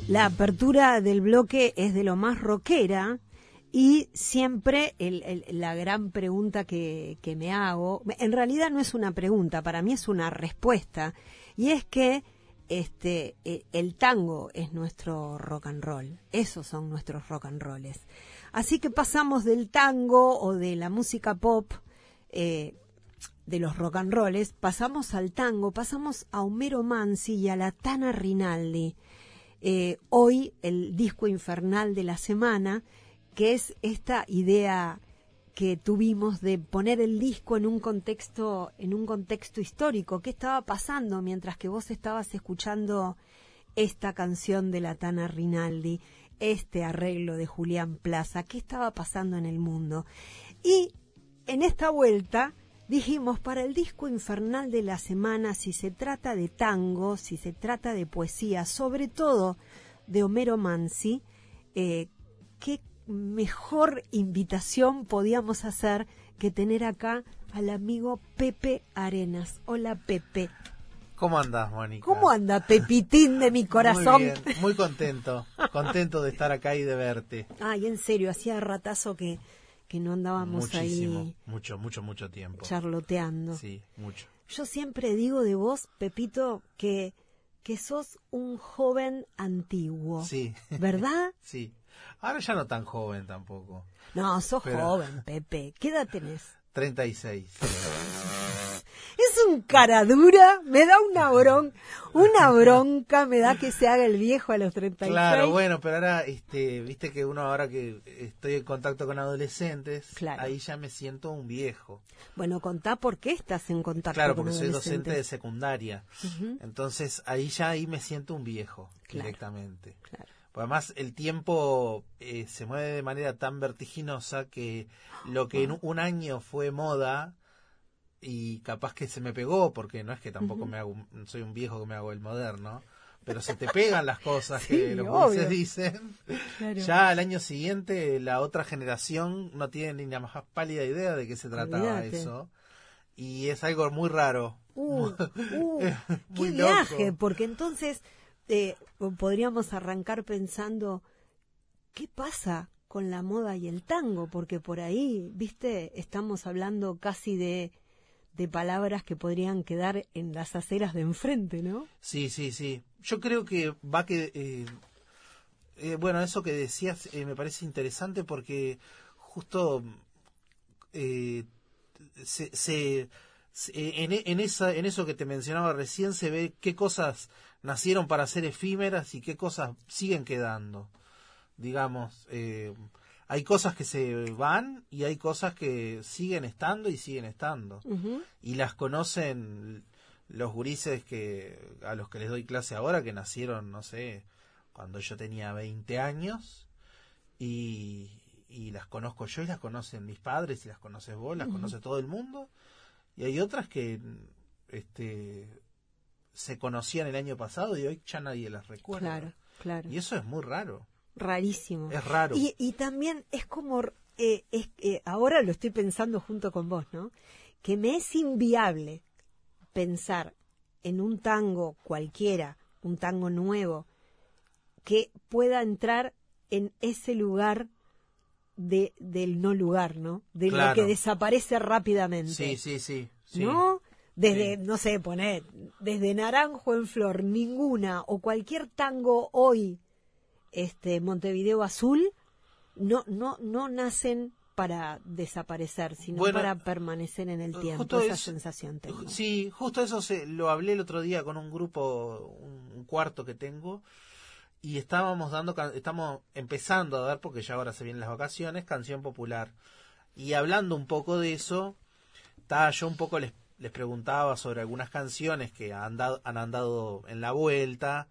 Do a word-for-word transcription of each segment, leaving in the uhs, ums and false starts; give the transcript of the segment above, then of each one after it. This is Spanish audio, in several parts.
La apertura del bloque es de lo más rockera y siempre el, el, la gran pregunta que, que me hago, en realidad no es una pregunta, para mí es una respuesta, y es que este el tango es nuestro rock and roll, esos son nuestros rock and rolls. Así que pasamos del tango o de la música pop, eh, de los rock and rolls, pasamos al tango, pasamos a Homero Mansi y a la Tana Rinaldi. Eh, hoy el disco infernal de la semana, que es esta idea que tuvimos de poner el disco en un contexto, en un contexto histórico. ¿Qué estaba pasando mientras que vos estabas escuchando esta canción de la Tana Rinaldi, este arreglo de Julián Plaza? ¿Qué estaba pasando en el mundo? Y en esta vuelta dijimos, para el disco infernal de la semana, si se trata de tango, si se trata de poesía, sobre todo de Homero Mansi, eh, qué mejor invitación podíamos hacer que tener acá al amigo Pepe Arenas. Hola, Pepe. ¿Cómo andás, Mónica? ¿Cómo anda, Pepitín de mi corazón? Muy bien, muy contento, contento de estar acá y de verte. Ay, en serio, hacía ratazo que, que no andábamos Muchísimo, ahí mucho, mucho, mucho tiempo. charloteando. Sí, mucho. Yo siempre digo de vos, Pepito, que, que sos un joven antiguo. Sí. ¿Verdad? Sí. Ahora ya no tan joven tampoco. No, sos Pero... joven, Pepe. ¿Qué edad tenés? treinta y seis. Es un cara dura, me da una bronca, una bronca me da que se haga el viejo a los treinta y seis. Claro, bueno, pero ahora, este, viste que uno ahora que estoy en contacto con adolescentes, claro, ahí ya me siento un viejo. Bueno, contá por qué estás en contacto claro, con adolescentes. Claro, porque soy docente de secundaria, uh-huh. Entonces ahí ya ahí me siento un viejo, claro, directamente. Claro. Además, el tiempo eh, se mueve de manera tan vertiginosa que lo que en un año fue moda y capaz que se me pegó, porque no es que tampoco uh-huh. me hago, soy un viejo que me hago el moderno, pero se te pegan las cosas sí, que los jueces dicen. Claro. Ya al año siguiente la otra generación no tiene ni la más pálida idea de qué se trataba Olvídate. Eso. Y es algo muy raro. Uh, uh, muy ¡Qué loco. Viaje! Porque entonces... Eh, podríamos arrancar pensando ¿qué pasa con la moda y el tango? Porque por ahí, viste, estamos hablando casi de, de palabras que podrían quedar en las aceras de enfrente, ¿no? Sí, sí, sí. Yo creo que va que... Eh, eh, bueno, eso que decías eh, me parece interesante porque justo eh, se... se En, en, esa, en eso que te mencionaba recién se ve qué cosas nacieron para ser efímeras y qué cosas siguen quedando. Digamos, eh, hay cosas que se van y hay cosas que siguen estando y siguen estando. Uh-huh. Y las conocen los gurises que a los que les doy clase ahora, que nacieron, no sé, cuando yo tenía veinte años, y, y las conozco yo y las conocen mis padres y las conoces vos, las uh-huh. conoce todo el mundo. Y hay otras que este se conocían el año pasado y hoy ya nadie las recuerda. Claro, claro. Y eso es muy raro. Rarísimo. Es raro. Y, y también es como, eh, es, eh, ahora lo estoy pensando junto con vos, ¿no? Que me es inviable pensar en un tango cualquiera, un tango nuevo, que pueda entrar en ese lugar de del no lugar, ¿no? De claro. Lo que desaparece rápidamente. Sí, sí, sí. sí. ¿No? Desde, sí. no sé, poner, desde Naranjo en Flor, ninguna, o cualquier tango hoy, este, Montevideo Azul, no, no, no nacen para desaparecer, sino bueno, para permanecer en el tiempo. Esa es, sensación tengo. Sí, justo eso se, lo hablé el otro día con un grupo, un, un cuarto que tengo, y estábamos dando, estamos empezando a dar, porque ya ahora se vienen las vacaciones, canción popular. Y hablando un poco de eso, estaba yo un poco les, les preguntaba sobre algunas canciones que han, dado, han andado en la vuelta,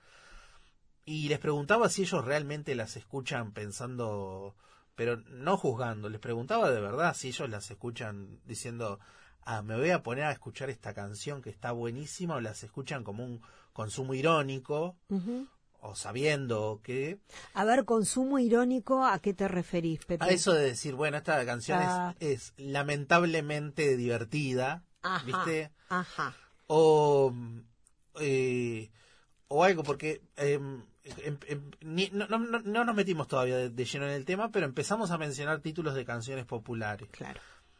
y les preguntaba si ellos realmente las escuchan pensando, pero no juzgando, les preguntaba de verdad si ellos las escuchan diciendo, ah, me voy a poner a escuchar esta canción que está buenísima, o las escuchan como un consumo irónico, uh-huh. o sabiendo que... A ver, consumo irónico, ¿a qué te referís, Pepe? A eso de decir, bueno, esta canción ah. es, es lamentablemente divertida, ajá, ¿viste? Ajá. O, eh, o algo, porque eh, em, em, ni, no, no, no, no nos metimos todavía de, de lleno en el tema, pero empezamos a mencionar títulos de canciones populares. Claro.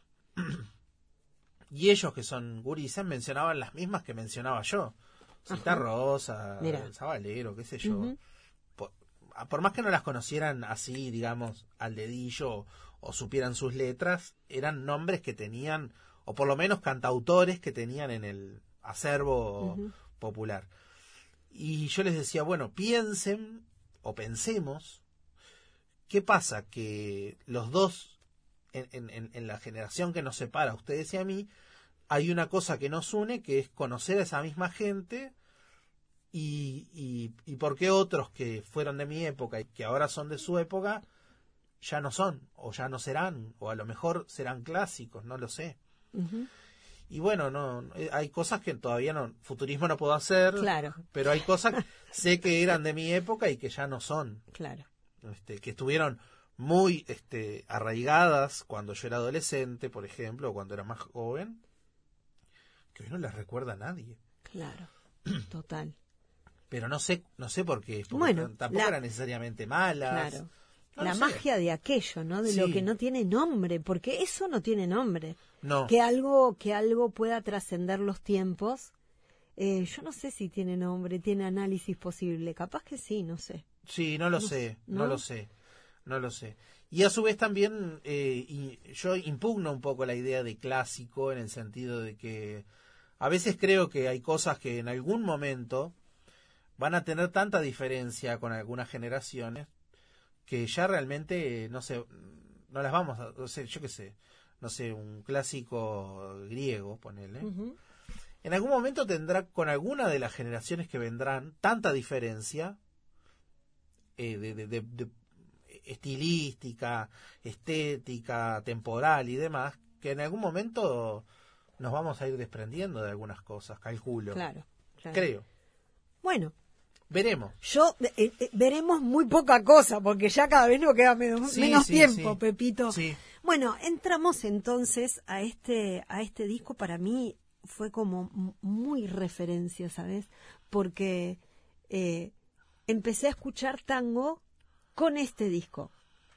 Y ellos, que son gurises, mencionaban las mismas que mencionaba yo. Cita Rosa, Mira. Sabalero, qué sé yo. Uh-huh. por, por más que no las conocieran así, digamos, al dedillo, o, o supieran sus letras, eran nombres que tenían, o por lo menos cantautores que tenían en el acervo uh-huh. popular. Y yo les decía, bueno, piensen, o pensemos, ¿qué pasa? Que los dos, en, en, en la generación que nos separa, a ustedes y a mí, hay una cosa que nos une, que es conocer a esa misma gente, y, y, y por qué otros que fueron de mi época y que ahora son de su época, ya no son, o ya no serán, o a lo mejor serán clásicos, no lo sé. Uh-huh. Y bueno, no, hay cosas que todavía no, futurismo no puedo hacer, claro. pero hay cosas que sé que eran de mi época y que ya no son. Claro. Este, que estuvieron muy este, arraigadas cuando yo era adolescente, por ejemplo, o cuando era más joven, que hoy no les recuerda a nadie. Claro, total. Pero no sé, no sé por qué, porque bueno, tampoco la, eran necesariamente malas. Claro. No la magia de aquello, ¿no? De sí. lo que no tiene nombre, porque eso no tiene nombre. No. Que algo, que algo pueda trascender los tiempos, eh, yo no sé si tiene nombre, tiene análisis posible, capaz que sí, no sé. Sí, no lo no, sé, no, no lo sé, no lo sé. Y a su vez también eh, y yo impugno un poco la idea de clásico, en el sentido de que a veces creo que hay cosas que en algún momento van a tener tanta diferencia con algunas generaciones que ya realmente no sé, no las vamos a, no sé, yo qué sé, no sé, un clásico griego, ponele. Uh-huh. En algún momento tendrá con alguna de las generaciones que vendrán tanta diferencia eh, de, de, de, de estilística, estética, temporal y demás, que en algún momento nos vamos a ir desprendiendo de algunas cosas, calculo. Claro, claro. Creo. Bueno. Veremos. Yo eh, eh, veremos muy poca cosa, porque ya cada vez nos queda menos, sí, menos sí, tiempo, sí. Pepito. Sí. Bueno, entramos entonces a este, a este disco. Para mí fue como muy referencia, ¿sabes? Porque eh, empecé a escuchar tango con este disco.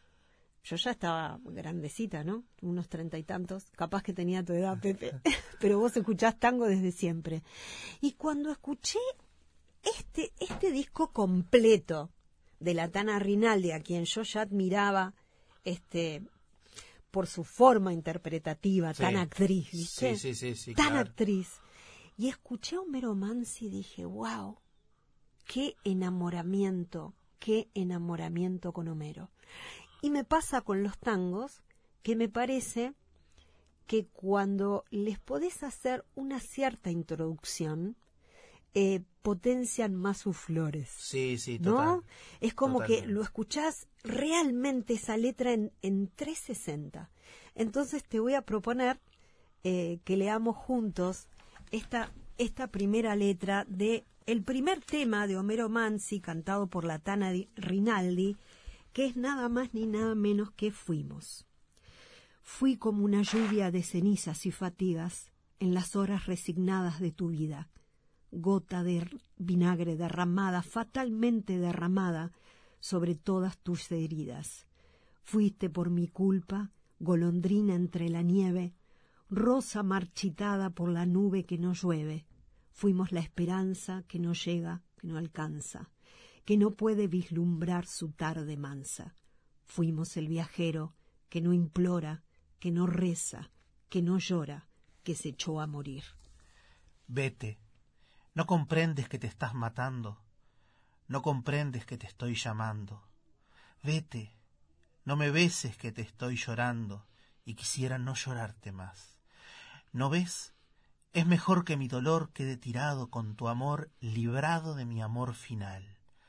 Yo ya estaba grandecita, ¿no? Unos treinta y tantos. Capaz que tenía tu edad, Pepe. Pero vos escuchás tango desde siempre. Y cuando escuché este, este disco completo de la Tana Rinaldi, a quien yo ya admiraba este, por su forma interpretativa, sí. tan actriz, ¿viste? Sí, sí, sí, sí, tan claro. actriz. Y escuché a Homero Mansi y dije, wow, qué enamoramiento, qué enamoramiento con Homero. Y me pasa con los tangos, que me parece que cuando les podés hacer una cierta introducción, eh, potencian más sus flores. Sí, sí, total. ¿No? Es como Totalmente. que lo escuchás realmente esa letra en, en trescientos sesenta. Entonces te voy a proponer eh, que leamos juntos esta, esta primera letra de el primer tema de Homero Mansi, cantado por la Tana Rinaldi, que es nada más ni nada menos que Fuimos. Fui como una lluvia de cenizas y fatigas en las horas resignadas de tu vida, gota de vinagre derramada, fatalmente derramada sobre todas tus heridas. Fuiste por mi culpa, golondrina entre la nieve, rosa marchitada por la nube que no llueve. Fuimos la esperanza que no llega, que no alcanza, que no puede vislumbrar su tarde mansa. Fuimos el viajero que no implora, que no reza, que no llora, que se echó a morir. Vete, no comprendes que te estás matando, no comprendes que te estoy llamando. Vete, no me beses que te estoy llorando y quisiera no llorarte más. ¿No ves? Es mejor que mi dolor quede tirado con tu amor librado de mi amor final.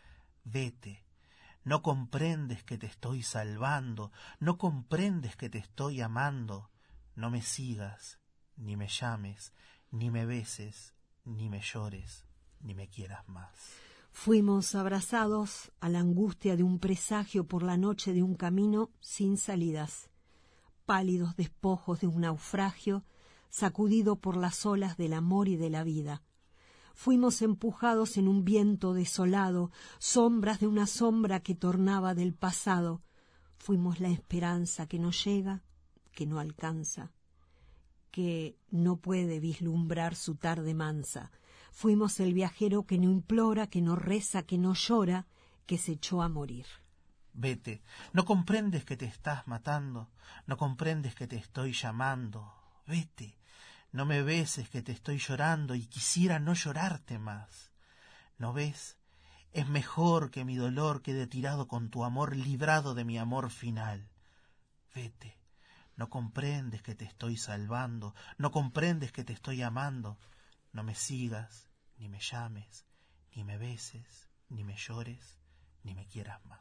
Vete, no comprendes que te estoy salvando, no comprendes que te estoy amando. No me sigas, ni me llames, ni me beses, ni me llores, ni me quieras más. Fuimos abrazados a la angustia de un presagio por la noche de un camino sin salidas, pálidos despojos de un naufragio sacudido por las olas del amor y de la vida. Fuimos empujados en un viento desolado, sombras de una sombra que tornaba del pasado. Fuimos la esperanza que no llega, que no alcanza, que no puede vislumbrar su tarde mansa. Fuimos el viajero que no implora, que no reza, que no llora, que se echó a morir. Vete, no comprendes que te estás matando, no comprendes que te estoy llamando. Vete, no me beses que te estoy llorando y quisiera no llorarte más. ¿No ves? Es mejor que mi dolor quede tirado con tu amor librado de mi amor final. Vete, no comprendes que te estoy salvando, no comprendes que te estoy amando. No me sigas, ni me llames, ni me beses, ni me llores, ni me quieras más.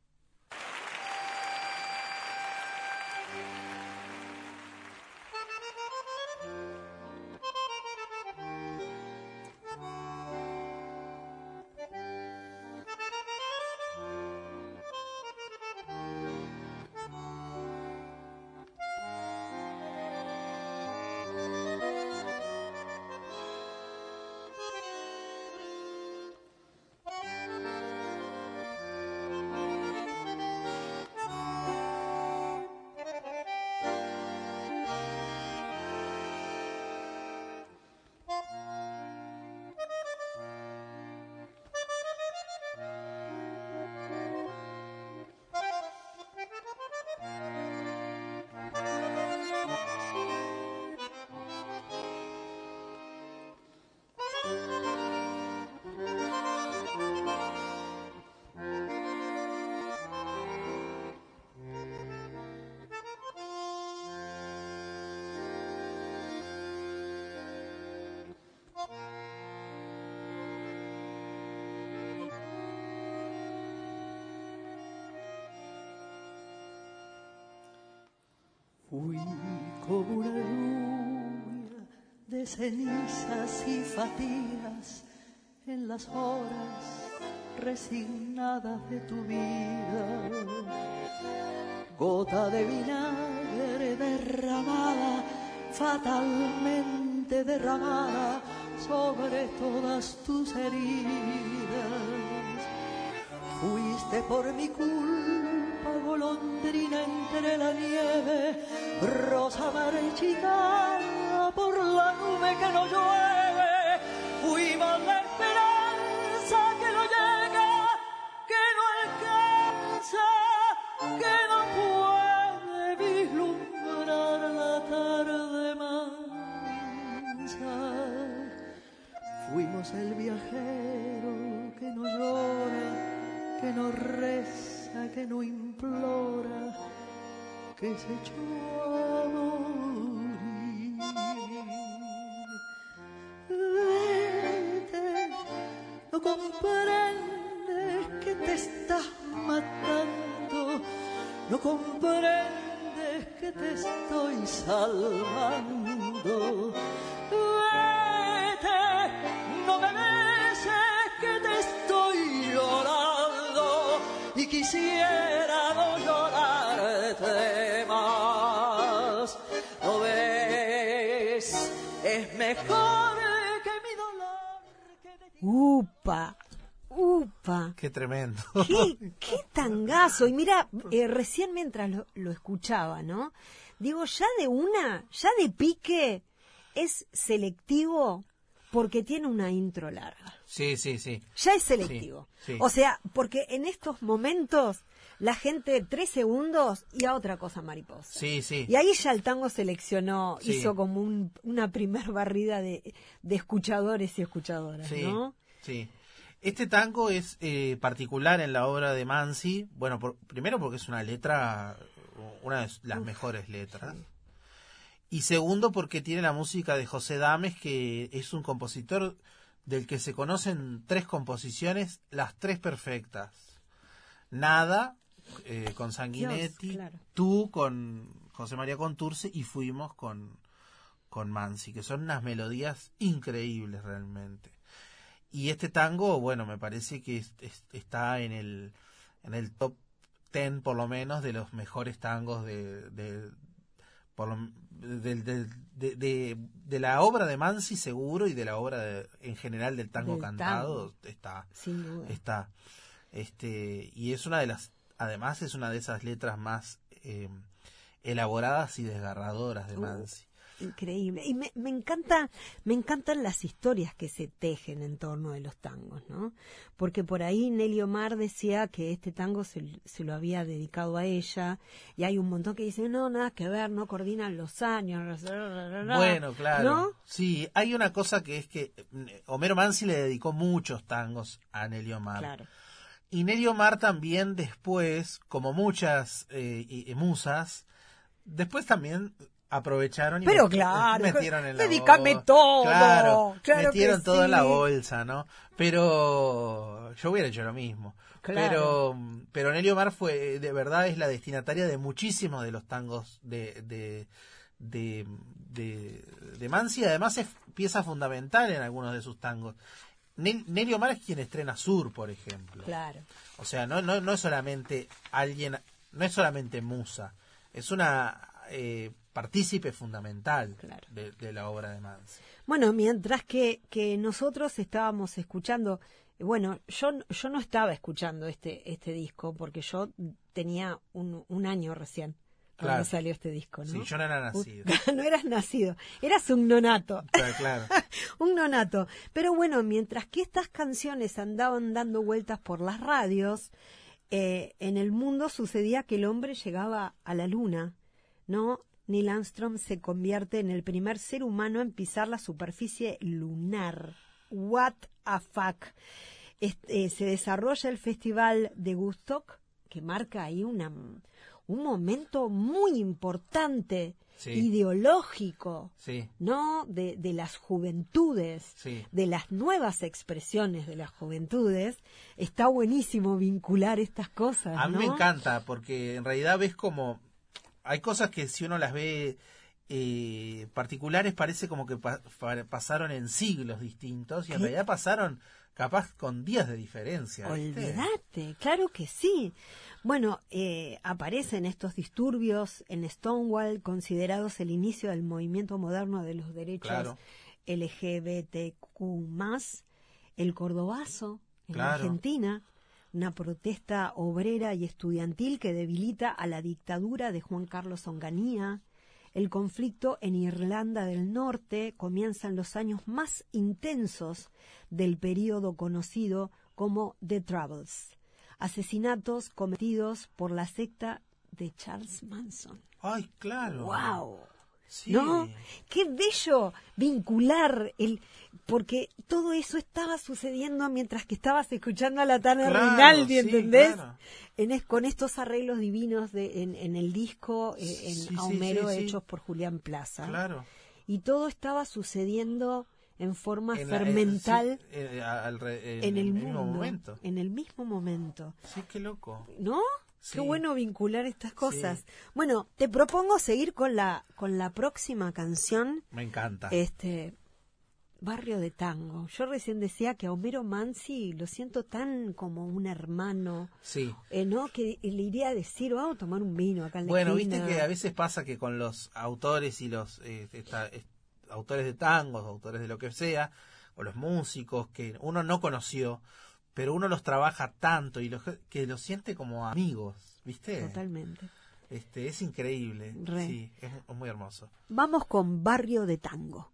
Fui como una lluvia de cenizas y fatigas en las horas resignadas de tu vida. Gota de vinagre derramada, fatalmente derramada sobre todas tus heridas. Fuiste por mi culpa, golondrina entre la nieve, rosa marchitada por la nube que no llueve. Fuimos la esperanza que no llega, que no alcanza, que no puede vislumbrar la tarde mansa. Fuimos el viajero que no llora, que no reza, que no implora, que se echó a morir. Vete, no comprendes que te estás matando, no comprendes que te estoy salvando. Vete, no me beses que te estoy llorando y quisiera no llorarte más. ¿No ves? Es mejor que mi dolor que de ti. ¡Upa! ¡Upa! ¡Qué tremendo! ¡Qué, qué tangazo! Y mira, eh, recién mientras lo, lo escuchaba, ¿no? Digo, ya de una, ya de pique, es selectivo porque tiene una intro larga. Sí, sí, sí. Ya es selectivo. Sí, sí. O sea, porque en estos momentos la gente tres segundos y a otra cosa mariposa. Sí, sí. Y ahí ya el tango seleccionó, Sí. hizo como un, una primer barrida de, de escuchadores y escuchadoras, Sí, ¿no? sí. Este tango es eh, particular en la obra de Mansi, bueno, por, primero porque es una letra, una de las Uf, mejores letras, sí. Y segundo porque tiene la música de José Dames, que es un compositor del que se conocen tres composiciones, las tres perfectas. Nada, eh, con Sanguinetti, Dios, claro. Tú con José María Contursi y Fuimos con, con Mansi, que son unas melodías increíbles realmente. Y este tango, bueno, me parece que es, es, está en el en el top ten por lo menos de los mejores tangos de, de por lo, del, del, de, de, de la obra de Mansi seguro, y de la obra de, en general del tango Del cantado, tango. está. Sin duda. Está. Este, y es una de las, además es una de esas letras más eh, elaboradas y desgarradoras de Uh. Mansi. Increíble. Y me, me encanta, me encantan las historias que se tejen en torno de los tangos, ¿no? Porque por ahí Nelly Omar decía que este tango se, se lo había dedicado a ella, y hay un montón que dicen, no, nada que ver, no coordinan los años. Bueno, claro. ¿No? Sí, hay una cosa que es que Homero Mansi le dedicó muchos tangos a Nelly Omar. Claro. Y Nelly Omar también después, como muchas eh, y- y musas, después también aprovecharon y Pero met- claro, metieron en la dedícame bolsa. todo, Claro, claro metieron que todo en la sí. bolsa, ¿no? Pero yo hubiera hecho lo mismo. Claro. Pero pero Nelly Omar fue, de verdad, es la destinataria de muchísimos de los tangos de de de, de, de Mansi. Además es pieza fundamental en algunos de sus tangos. Nel- Nelly Omar es quien estrena Sur, por ejemplo. Claro. O sea, no, no, no es solamente alguien, no es solamente musa, es una eh, partícipe fundamental Claro. de, de la obra de Mansi. Bueno, mientras que, que nosotros estábamos escuchando, bueno, yo, yo no estaba escuchando este, este disco porque yo tenía un, un año recién cuando Claro. salió este disco, ¿no? Sí, yo no era nacido. No eras nacido, eras un nonato. Claro, claro. Un nonato. Pero bueno, mientras que estas canciones andaban dando vueltas por las radios, eh, en el mundo sucedía que el hombre llegaba a la luna, ¿no? Neil Armstrong se convierte en el primer ser humano en pisar la superficie lunar. What a fuck. Este, eh, se desarrolla el Festival de Woodstock, que marca ahí una, un momento muy importante, Sí. ideológico, Sí, ¿no? De, de las juventudes, sí. de las nuevas expresiones de las juventudes. Está buenísimo vincular estas cosas, A mí ¿no? me encanta porque en realidad ves como hay cosas que si uno las ve eh, particulares parece como que pa- pa- pasaron en siglos distintos, y en ¿Qué? realidad pasaron capaz con días de diferencia. ¿viste? Olvídate, claro que sí. Bueno, eh, aparecen estos disturbios en Stonewall, considerados el inicio del movimiento moderno de los derechos Claro. L G B T Q más, el Cordobazo en Claro. Argentina, una protesta obrera y estudiantil que debilita a la dictadura de Juan Carlos Onganía. El conflicto en Irlanda del Norte comienza en los años más intensos del período conocido como The Troubles. Asesinatos cometidos por la secta de Charles Manson. Ay, claro. ¡Wow! Sí. ¿No? Qué bello vincular el, porque todo eso estaba sucediendo mientras que estabas escuchando a la Tana Claro, Rinaldi, sí, ¿entendés? claro. En es- con estos arreglos divinos de, en, en el disco, eh, en Sí, sí, a Homero, sí, sí. hechos por Julián Plaza. Claro. Y todo estaba sucediendo en forma En la- eh, fermental sí, eh, al re- en, en el mismo mundo, momento. en el mismo momento. Sí, qué loco. ¿No? Sí. Qué bueno vincular estas cosas. Sí. Bueno, te propongo seguir con la con la próxima canción, Me encanta. este Barrio de Tango. Yo recién decía que a Homero Mansi lo siento tan como un hermano, Sí. eh, ¿no? Que le iría a decir, vamos a tomar un vino acá en la Bueno, esquina. viste que a veces pasa que con los autores y los eh, esta- est- autores de tangos, autores de lo que sea, o los músicos que uno no conoció, pero uno los trabaja tanto y los, que los siente como amigos, ¿viste? Totalmente. Este, es increíble. Re. Sí, es, es muy hermoso. Vamos con Barrio de Tango.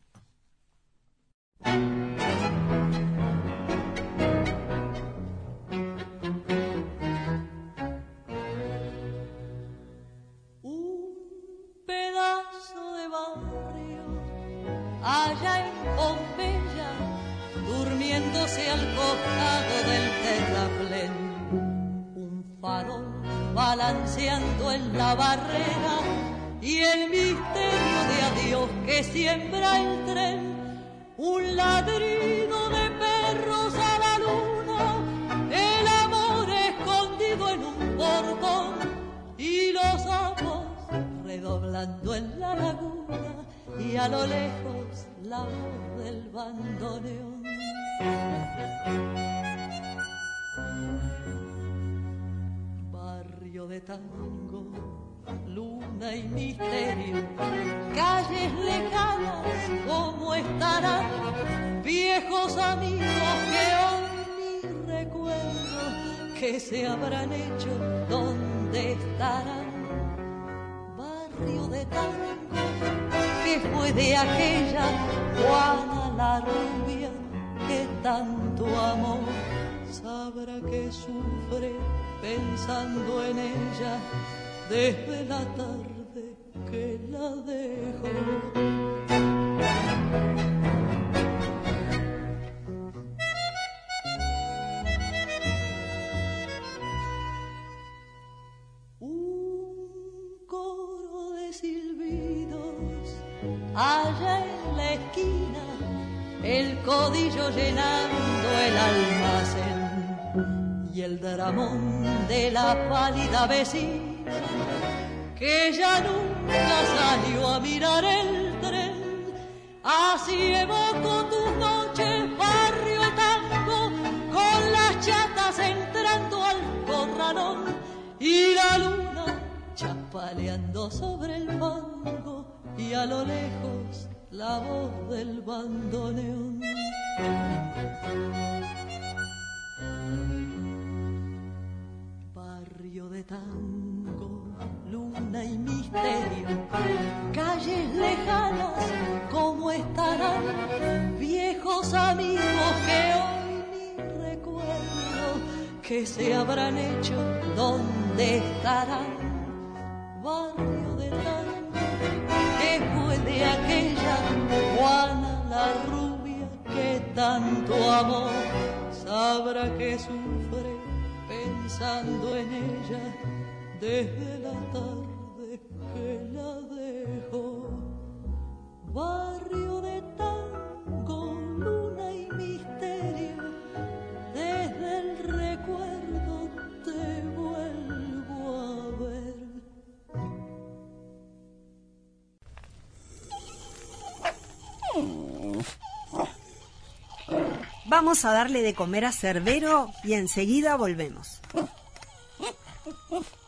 Un pedazo de barrio allá en Pompeya, durmiéndose al costado del terraplén. Un farol balanceando en la barrera y el misterio de adiós que siembra el tren. Un ladrido de perros a la luna, el amor escondido en un portón y los sapos redoblando en la laguna y a lo lejos la voz del bandoneón. Barrio de tango, luna y misterio, calles lejanas, ¿cómo estarán? Viejos amigos que hoy ni recuerdo, que se habrán hecho, ¿dónde estarán? Barrio de tango, que fue de aquella Juana la rubia que tanto amó, sabrá que sufre pensando en ella desde la tarde que la dejó. Allá en la esquina, el codillo llenando el almacén y el dramón de la pálida vecina que ya nunca salió a mirar el tren. Así evoco tus noches, barrio tango, con las chatas entrando al corralón y la luna chapaleando sobre el fango, y a lo lejos la voz del bandoneón. Barrio de tango, luna y misterio, calles lejanas, ¿cómo estarán? Viejos amigos que hoy ni recuerdo, que se habrán hecho, ¿dónde estarán? Barrio de tango, que fue de aquella Juana la rubia que tanto amó, sabrá que sufre pensando en ella desde la tarde que la dejó. Barrio de tango, luna y misterio, desde el recuerdo te vuelvo a ver. Vamos a darle de comer a Cerbero y enseguida volvemos.